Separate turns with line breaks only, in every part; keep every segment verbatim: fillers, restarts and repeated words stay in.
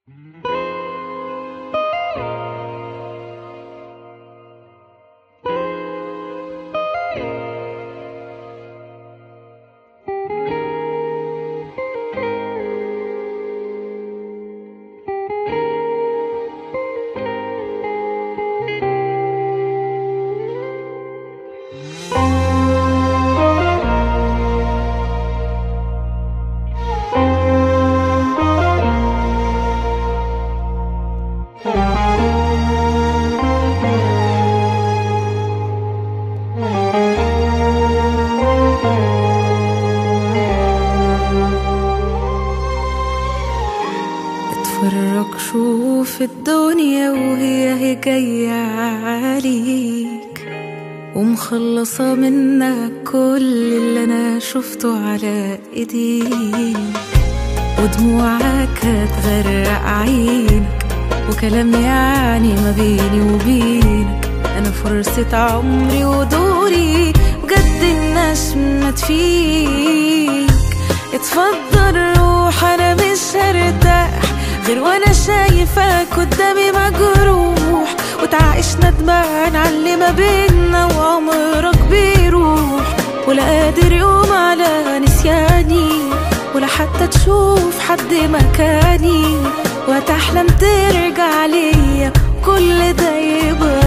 اتفرج شوف الدنيا وهي هي جاية عليك ومخلصة منك كل اللي انا شفته على ايديك، ودموعك هتغرق عينك وكلام يعني ما بيني وبينك. انا فرصة عمري ودوري بجد النشمة فيك. اتفضل روح انا مش هرتاح غير وانا شايفك قدامي مجروح، وتعيش ندمان على اللي ما بينا وعمرك بيروح، ولا قادر يوم على نسياني ولا حتى تشوف حد مكاني، وتحلم ترجع ليا كل ده يبقى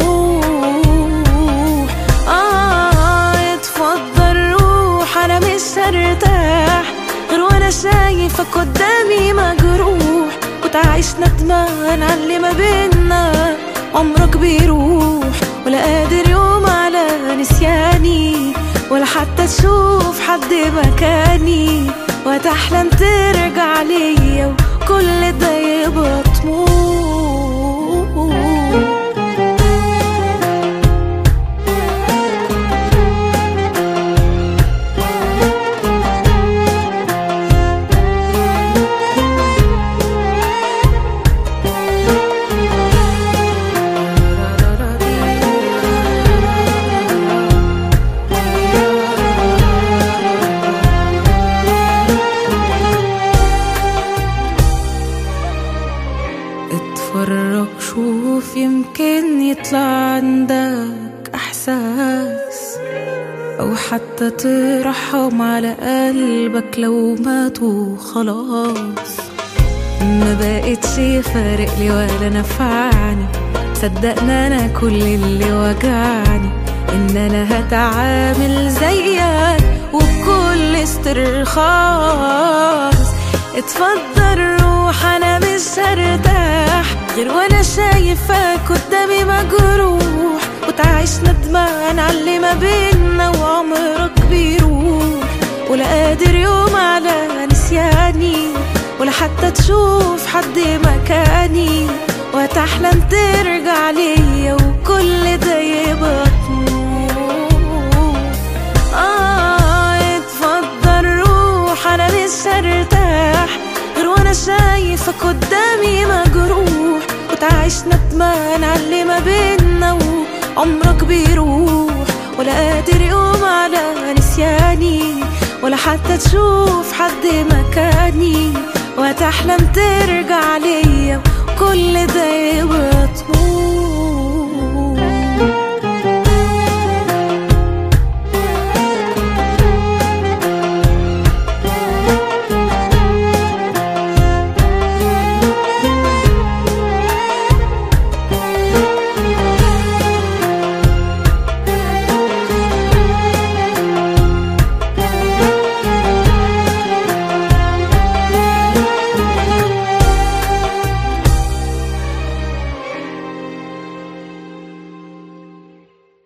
طموح. آه اتفضل روح انا مش هرتاح غير وانا شايفك قدامي مجروح، وتعيش ندمان على اللي ما بينا عمرك بيروح، ولا قادر يوم على نسياني ولا حتى تشوف حد مكاني، وتحلم ترجع ليا وكل ده يبقى طموح. اتفرج شوف يمكن يطلع عندك احساس، او حتى ترحم على قلبك لو ماتوا خلاص. ما بقتش فارق لي ولا نفعني، صدقنا انا كل اللي وجعني ان انا هتعامل زيك وبكل استرخاص. اتفضل روح انا مش هرتاح غير وانا شايفك قدامي مجروح، وتعيش ندمان على اللي ما بينا وعمرك بيروح، ولا قادر يوم على نسياني ولا حتى تشوف حد مكاني، وتحلم ترجع ليا وكل ده يبقى طموح. آه اتفضل روح انا مش هرتاح غير وانا شايفك قدامي مجروح، وتعيش ندمان على اللي ما بينا وعمرك بيروح، ولا قادر يوم على نسياني ولا حتى تشوف حد مكاني، وتحلم ترجع